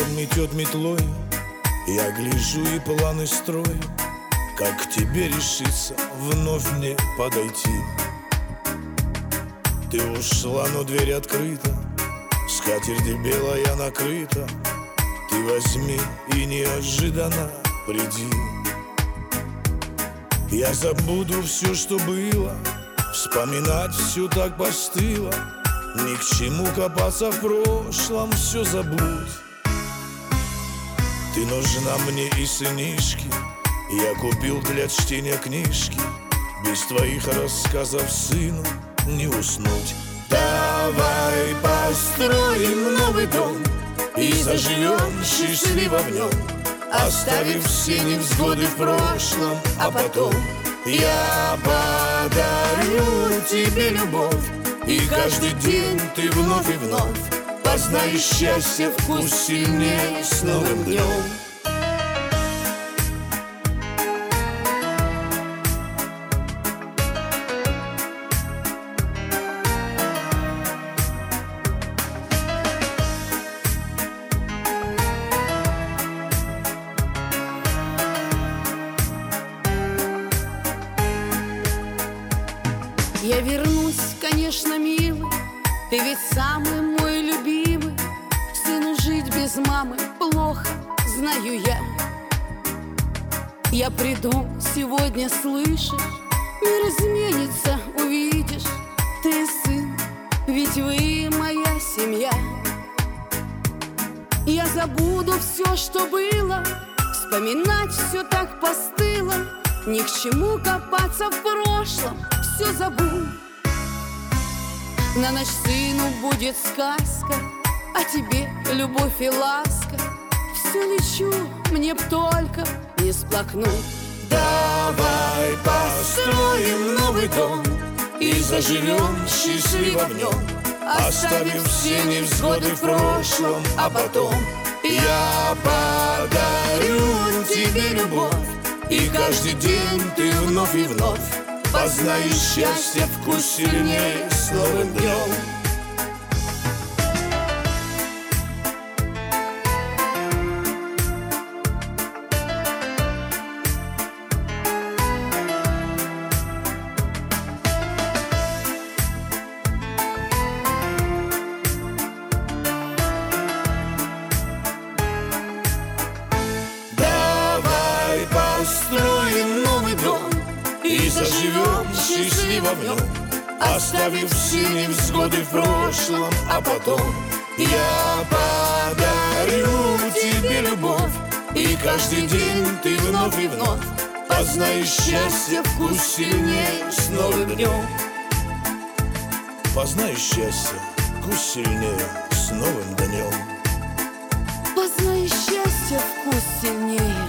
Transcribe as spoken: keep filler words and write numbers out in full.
год метет метлой, я гляжу и планы строю, как к тебе решиться вновь мне подойти. Ты ушла, но дверь открыта, скатерть белая накрыта. Ты возьми и неожиданно приди. Я забуду все, что было, вспоминать все так постыло. Ни к чему копаться в прошлом, все забудь. Ты нужна мне и сынишки, я купил для чтения книжки. Без твоих рассказов сыну не уснуть. Давай построим новый дом и заживем счастливо в нем, оставив все невзгоды в прошлом. А потом я подарю тебе любовь, и каждый день ты вновь и вновь познаешь счастье вкус сильнее с новым днем. Я вернусь, конечно, милый, ты ведь самый мой любимый. Сыну жить без мамы плохо, знаю я. Я приду сегодня, слышишь, мир изменится, увидишь. Ты сын, ведь вы моя семья. Я забуду все, что было, вспоминать все так постыло. Ни к чему копаться в прошлом, все забудь. На ночь сыну будет сказка, а тебе любовь и ласка. Все лечу, мне б только не сплакнуть. Давай построим новый дом и заживем счастливо в нем, оставив все невзгоды в прошлом. А потом я подарю тебе любовь, и каждый день ты вновь и вновь познаешь счастье вкус сильнее с новым днем. Давай построим новый дом и заживем счастливо в нем, оставив все невзгоды в прошлом. А потом я подарю тебе любовь, и каждый день ты вновь и вновь познаешь счастье вкус сильнее с новым днем. Познаешь счастье вкус сильнее с новым днем. Познаешь счастье вкус сильнее